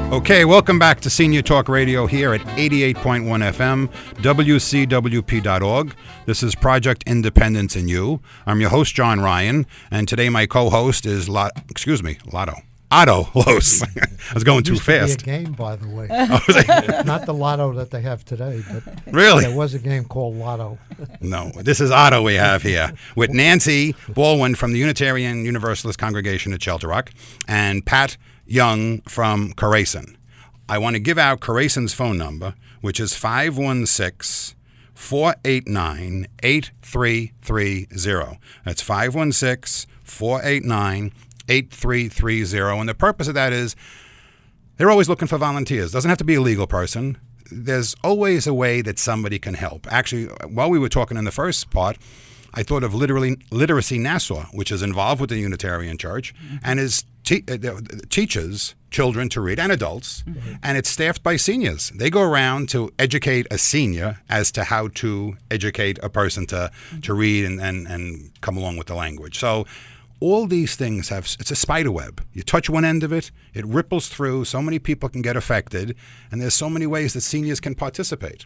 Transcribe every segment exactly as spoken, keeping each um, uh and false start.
Okay, welcome back to Senior Talk Radio here at eighty-eight point one F M, W C W P dot org. This is Project Independence in You. I'm your host, John Ryan, and today my co-host is, Lot, excuse me, Lotto. Otto Los. I was going too used fast. To be a game, by the way. Oh, Not the lotto that they have today, but really? there was a game called Lotto. No, this is Otto we have here with Nancy Baldwin from the Unitarian Universalist Congregation at Shelter Rock and Pat Young from Corazon. I want to give out Corazon's phone number, which is five one six, four eight nine, eight three three zero. That's five one six, four eight nine, eight three three zero. And the purpose of that is they're always looking for volunteers. Doesn't have to be a legal person. There's always a way that somebody can help. Actually, while we were talking in the first part, I thought of literally Literacy Nassau, which is involved with the Unitarian Church mm-hmm. and is te- uh, teaches children to read and adults, mm-hmm. and it's staffed by seniors. They go around to educate a senior as to how to educate a person to, mm-hmm. to read and, and, and come along with the language. So all these things have, it's a spider web. You touch one end of it, it ripples through, so many people can get affected, and there's so many ways that seniors can participate.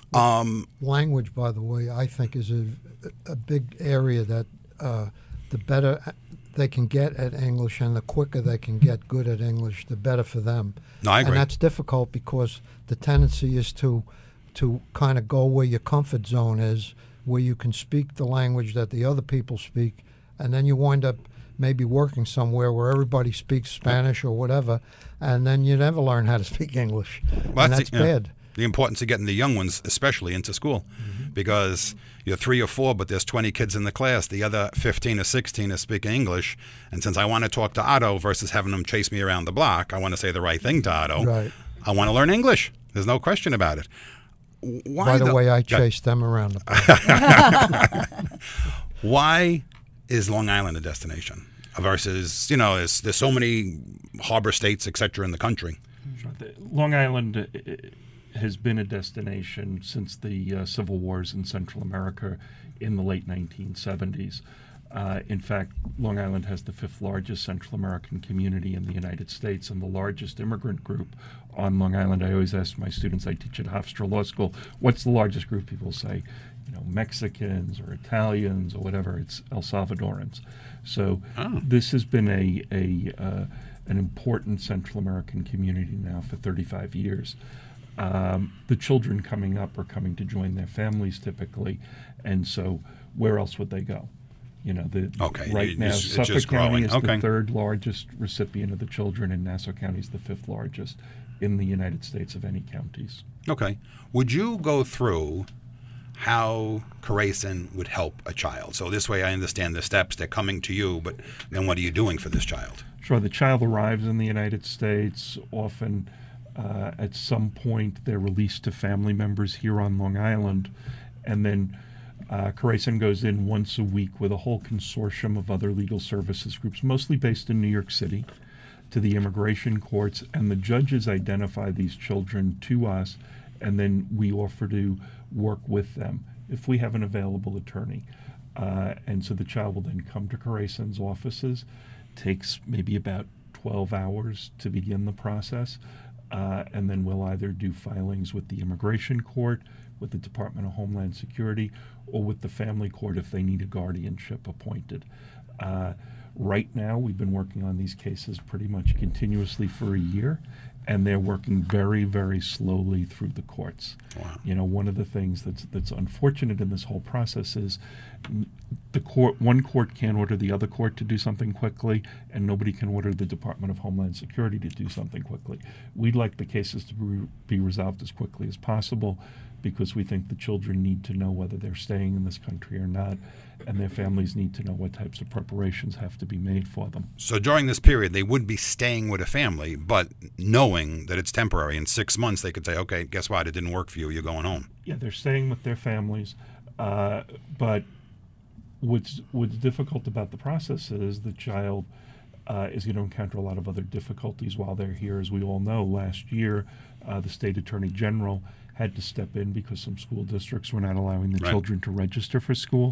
Um, Language, by the way, I think is a, a big area that uh, the better they can get at English and the quicker they can get good at English, the better for them. No, I agree. And that's difficult because the tendency is to to kind of go where your comfort zone is, where you can speak the language that the other people speak, and then you wind up maybe working somewhere where everybody speaks Spanish or whatever, and then you never learn how to speak English. Well, and that's that's the, yeah, bad. The importance of getting the young ones especially into school, mm-hmm. because you're three or four, but there's twenty kids in the class. The other fifteen or sixteen are speaking English, and since I want to talk to Otto versus having them chase me around the block, I want to say the right thing to Otto. Right. I want to learn English. There's no question about it. Why By the, the way, I yeah. chased them around the block. Why is Long Island a destination versus, you know, there's, there's so many harbor states, et cetera, in the country? Long Island has been a destination since the uh, civil wars in Central America in the late nineteen seventies. Uh, in fact, Long Island has the fifth largest Central American community in the United States and the largest immigrant group on Long Island. I always ask my students, I teach at Hofstra Law School, what's the largest group? People say, you know, Mexicans or Italians or whatever. It's El Salvadorans. So oh. this has been a, a uh, an important Central American community now for thirty-five years. Um, the children coming up are coming to join their families typically, and so where else would they go? You know, the, okay. right it's, now it's Suffolk County is okay. the third largest recipient of the children, and Nassau County is the fifth largest in the United States of any counties. Okay. Would you go through how Corazon would help a child? So this way I understand the steps. They're coming to you, but then what are you doing for this child? Sure. The child arrives in the United States. Often uh, at some point they're released to family members here on Long Island, and then uh, Corazon goes in once a week with a whole consortium of other legal services groups, mostly based in New York City, to the immigration courts, and the judges identify these children to us, and then we offer to work with them if we have an available attorney. Uh, and so the child will then come to Corazon's offices. Takes maybe about twelve hours to begin the process, uh, and then we'll either do filings with the immigration court, with the Department of Homeland Security, or with the family court if they need a guardianship appointed. Uh, right now, we've been working on these cases pretty much continuously for a year, and they're working very, very slowly through the courts. Wow. You know, one of the things that's that's unfortunate in this whole process is the court, one court can't order the other court to do something quickly, and nobody can order the Department of Homeland Security to do something quickly. We'd like the cases to be, be resolved as quickly as possible, because we think the children need to know whether they're staying in this country or not, and their families need to know what types of preparations have to be made for them. So during this period, they would be staying with a family, but knowing that it's temporary. In six months, they could say, okay, guess what? It didn't work for you. You're going home. Yeah, they're staying with their families, uh, but what's, what's difficult about the process is the child uh, is going to encounter a lot of other difficulties while they're here. As we all know, last year, uh, the state attorney general had to step in because some school districts were not allowing the right. children to register for school.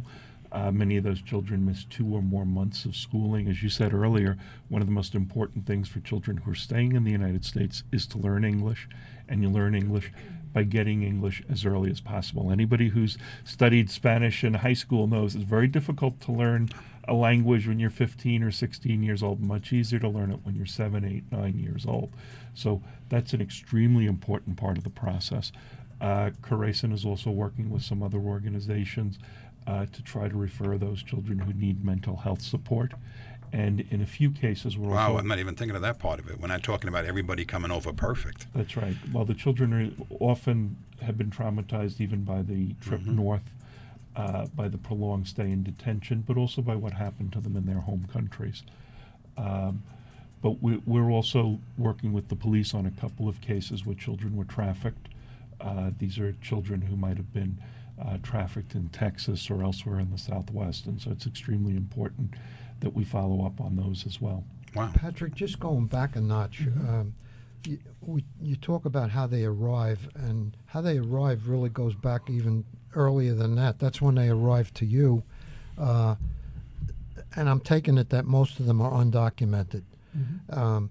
Uh, many of those children miss two or more months of schooling. As you said earlier, one of the most important things for children who are staying in the United States is to learn English, and you learn English by getting English as early as possible. Anybody who's studied Spanish in high school knows it's very difficult to learn a language when you're fifteen or sixteen years old, much easier to learn it when you're seven, eight, nine years old. So that's an extremely important part of the process. Uh, Corazon is also working with some other organizations uh, to try to refer those children who need mental health support. And in a few cases, we're Wow, also... I'm not even thinking of that part of it. We're not talking about everybody coming over perfect. That's right. Well, the children are often have been traumatized even by the trip Mhm. north, uh, by the prolonged stay in detention, but also by what happened to them in their home countries. Um, but we, we're also working with the police on a couple of cases where children were trafficked. Uh, these are children who might have been uh, trafficked in Texas or elsewhere in the Southwest, and so it's extremely important that we follow up on those as well. Wow. Patrick, just going back a notch, um, you, we, you talk about how they arrive, and how they arrive really goes back even earlier than that. That's when they arrive to you. Uh, and I'm taking it that most of them are undocumented. Mm-hmm. Um,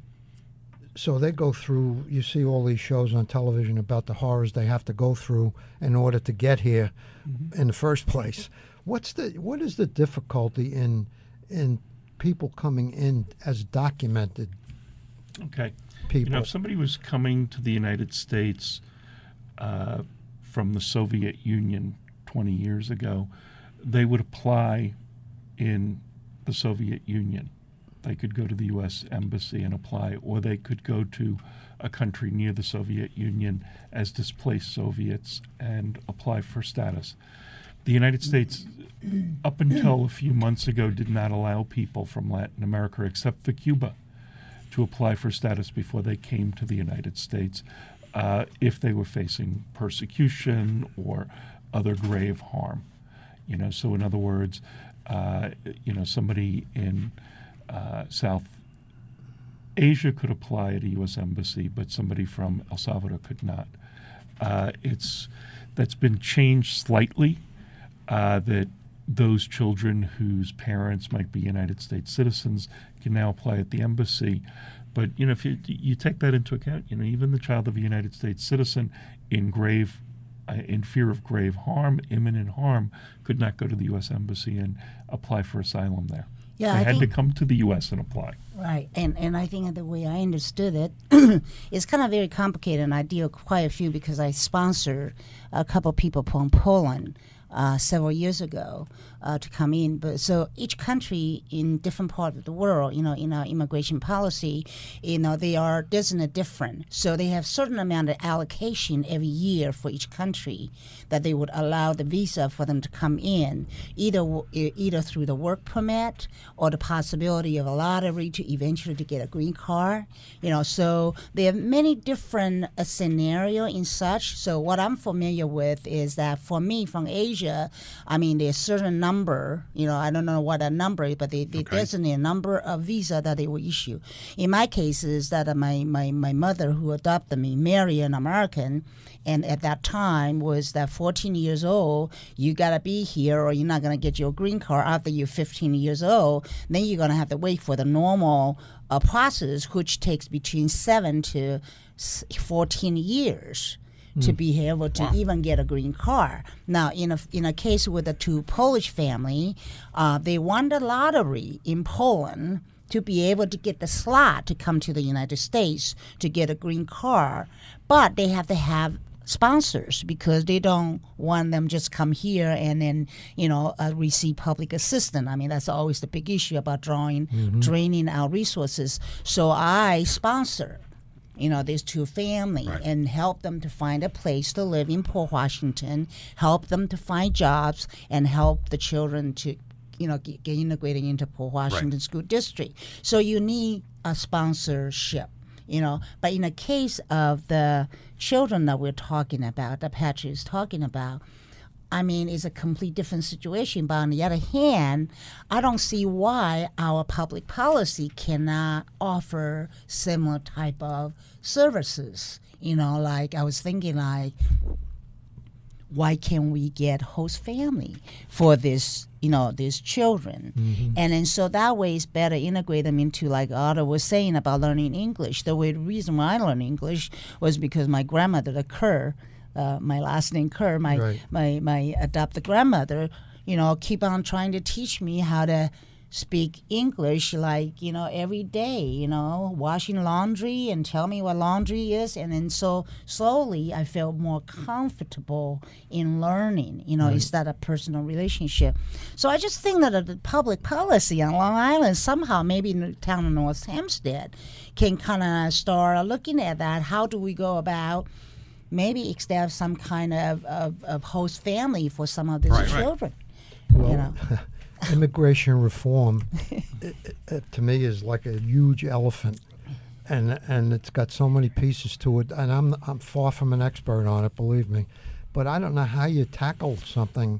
so they go through, you see all these shows on television about the horrors they have to go through in order to get here Mm-hmm. in the first place. What's the, what is the difficulty in in people coming in as documented Okay. people? You know, if somebody was coming to the United States uh, from the Soviet Union twenty years ago, they would apply in the Soviet Union. They could go to the U S Embassy and apply, or they could go to a country near the Soviet Union as displaced Soviets and apply for status. The United States, up until a few months ago, did not allow people from Latin America, except for Cuba, to apply for status before they came to the United States uh, if they were facing persecution or other grave harm. You know, so in other words, uh, you know, somebody in uh, South Asia could apply at a U S embassy, but somebody from El Salvador could not. Uh, it's that's been changed slightly. Uh, that those children whose parents might be United States citizens can now apply at the embassy. But, you know, if you, you take that into account, you know, even the child of a United States citizen in grave, uh, in fear of grave harm, imminent harm, could not go to the U S embassy and apply for asylum there. Yeah, they I had think, to come to the U S and apply. Right, and and I think the way I understood it, it's kind of very complicated, and I deal quite a few because I sponsor a couple people from Poland uh, several years ago uh, to come in. But so each country in different part of the world, you know, in our immigration policy, you know, they are designated different. So they have certain amount of allocation every year for each country that they would allow the visa for them to come in, either w- either through the work permit or the possibility of a lottery to eventually to get a green card. You know, so there are many different uh, scenario in such. So what I'm familiar with is that for me from Asia, I mean, there's certain number, you know, I don't know what that number is, but they, they Okay. designate a number of visa that they will issue. In my case is that uh, my, my, my mother who adopted me married an American, and at that time was that fourteen years old, you got to be here or you're not going to get your green card after you're fifteen years old. Then you're going to have to wait for the normal uh, process, which takes between seven to fourteen years to be able to Wow. even get a green card. Now, in a in a case with the two Polish family, uh, they won the lottery in Poland to be able to get the slot to come to the United States to get a green card, but they have to have sponsors because they don't want them just come here and then, you know, uh, receive public assistance. I mean, that's always the big issue about drawing, draining our resources. So I sponsor, you know, these two family Right. and help them to find a place to live in Port Washington, help them to find jobs, and help the children to, you know, get, get integrated into Port Washington School District. So you need a sponsorship, you know. But in the case of the children that we're talking about, that Patrick is talking about, I mean, it's a complete different situation. But on the other hand, I don't see why our public policy cannot offer similar type of services. You know, like I was thinking like, why can't we get host family for this, you know, these children? Mm-hmm. And then so that way it's better integrate them into, like Otto was saying about learning English. The way, the reason why I learned English was because my grandmother, the Kerr, uh, my last name Kerr, my, Right. my, my adopted grandmother, you know, keep on trying to teach me how to speak English, like, you know, every day, you know, washing laundry and tell me what laundry is. And then so slowly I felt more comfortable in learning, you know, Right. instead of personal relationship. So I just think that the public policy on Long Island, somehow maybe in the town of North Hempstead, can kind of start looking at that. How do we go about maybe establish some kind of, of, of host family for some of these Right, right. children? Well, You know. immigration reform, it, it, to me, is like a huge elephant, and and it's got so many pieces to it. And I'm I'm far from an expert on it, believe me, but I don't know how you tackle something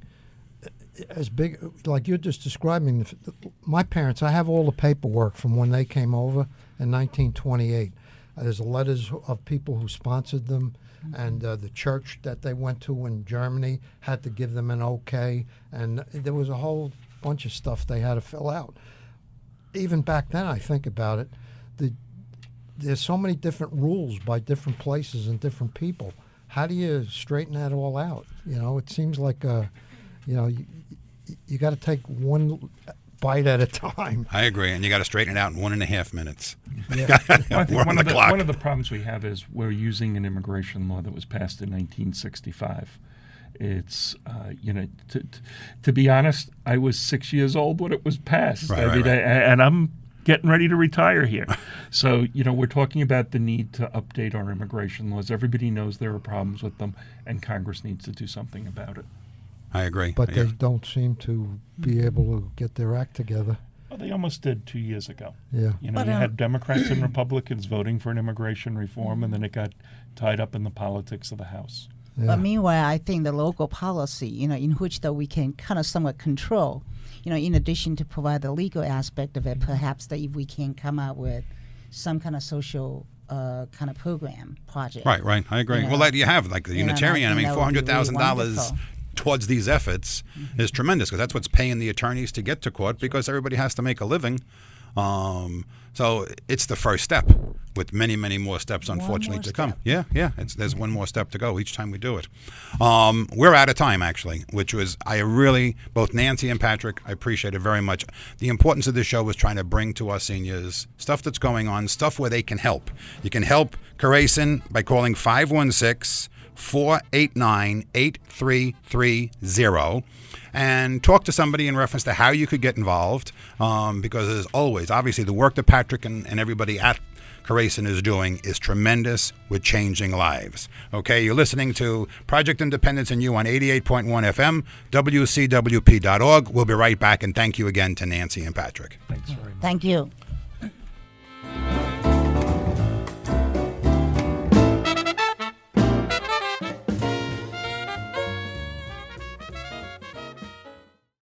as big like you're just describing. My parents, I have all the paperwork from when they came over in nineteen twenty-eight. There's letters of people who sponsored them. And uh, the church that they went to in Germany had to give them an okay, and there was a whole bunch of stuff they had to fill out. Even back then, I think about it, the, there's so many different rules by different places and different people. How do you straighten that all out? You know, it seems like, uh, you know, you, you got to take one bite at a time. I agree, and you got to straighten it out in one and a half minutes. Yeah. Well, I think We're on one, the of the, clock. one of the problems we have is we're using an immigration law that was passed in nineteen sixty-five. It's, uh, you know, to, to, to be honest, I was six years old when it was passed. Right, I right, mean, right. I, and I'm getting ready to retire here. So, you know, we're talking about the need to update our immigration laws. Everybody knows there are problems with them, and Congress needs to do something about it. I agree. But I- they don't seem to be able to get their act together. Well, they almost did two years ago. Yeah. You know, But, you uh, had Democrats and Republicans voting for an immigration reform, and then it got tied up in the politics of the House. Yeah. But meanwhile, I think the local policy, you know, in which that we can kind of somewhat control, you know, in addition to provide the legal aspect of it, perhaps that if we can come up with some kind of social uh, kind of program project. Right, right. I agree. Yeah. Well, that you have like the Yeah, and I Unitarian. I think mean, that four would be hundred thousand really dollars wonderful. towards these efforts is tremendous because that's what's paying the attorneys to get to court because everybody has to make a living. Um, so it's the first step, with many, many more steps, unfortunately, more to come. step. Yeah, yeah. It's, there's one more step to go each time we do it. Um, we're out of time, actually, which was I really both Nancy and Patrick. I appreciate it very much. The importance of this show was trying to bring to our seniors stuff that's going on, stuff where they can help. You can help Karasin by calling five one six, four eight nine, eight three three zero and talk to somebody in reference to how you could get involved um, because as always, obviously the work that Patrick and, and everybody at Karasin is doing is tremendous with changing lives. Okay, you're listening to Project Independence and You on eighty-eight point one F M, W C W P dot org. We'll be right back, and thank you again to Nancy and Patrick. Thanks very much. Thank you.